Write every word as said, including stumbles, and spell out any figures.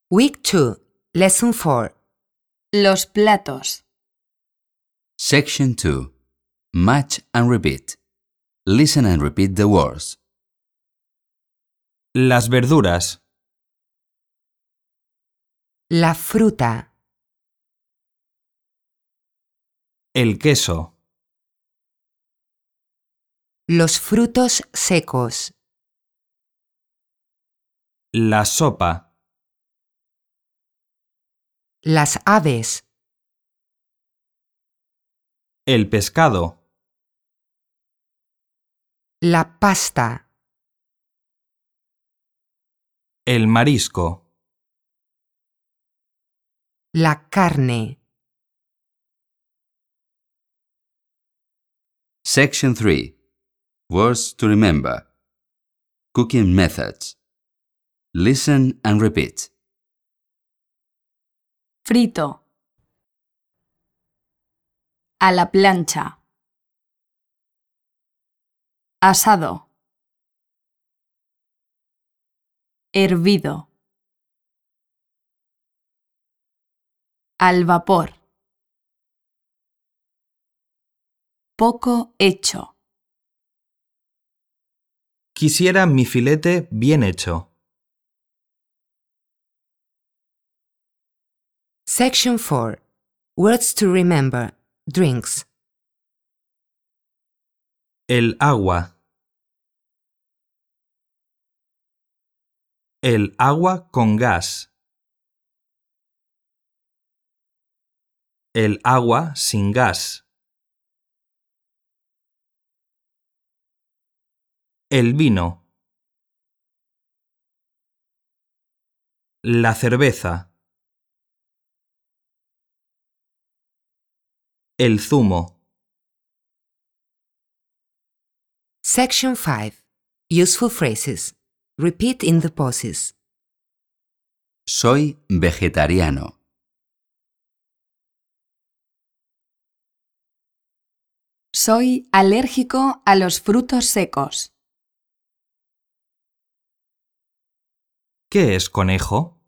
Week two, Lesson four. Los platos. Section two. Match and repeat. Listen and repeat the words. Las verduras. La fruta. El queso. Los frutos secos. La sopa. Las aves. El pescado. La pasta. El marisco. La carne. Section three. Words to remember. Cooking methods. Listen and repeat. Frito. A la plancha. Asado. Hervido. Al vapor. Poco hecho. Quisiera mi filete bien hecho. Section four. Words to remember. Drinks. El agua. El agua con gas. El agua sin gas. El vino. La cerveza. El zumo. Section five. Useful phrases. Repeat in the pauses. Soy vegetariano. Soy alérgico a los frutos secos. ¿Qué es conejo?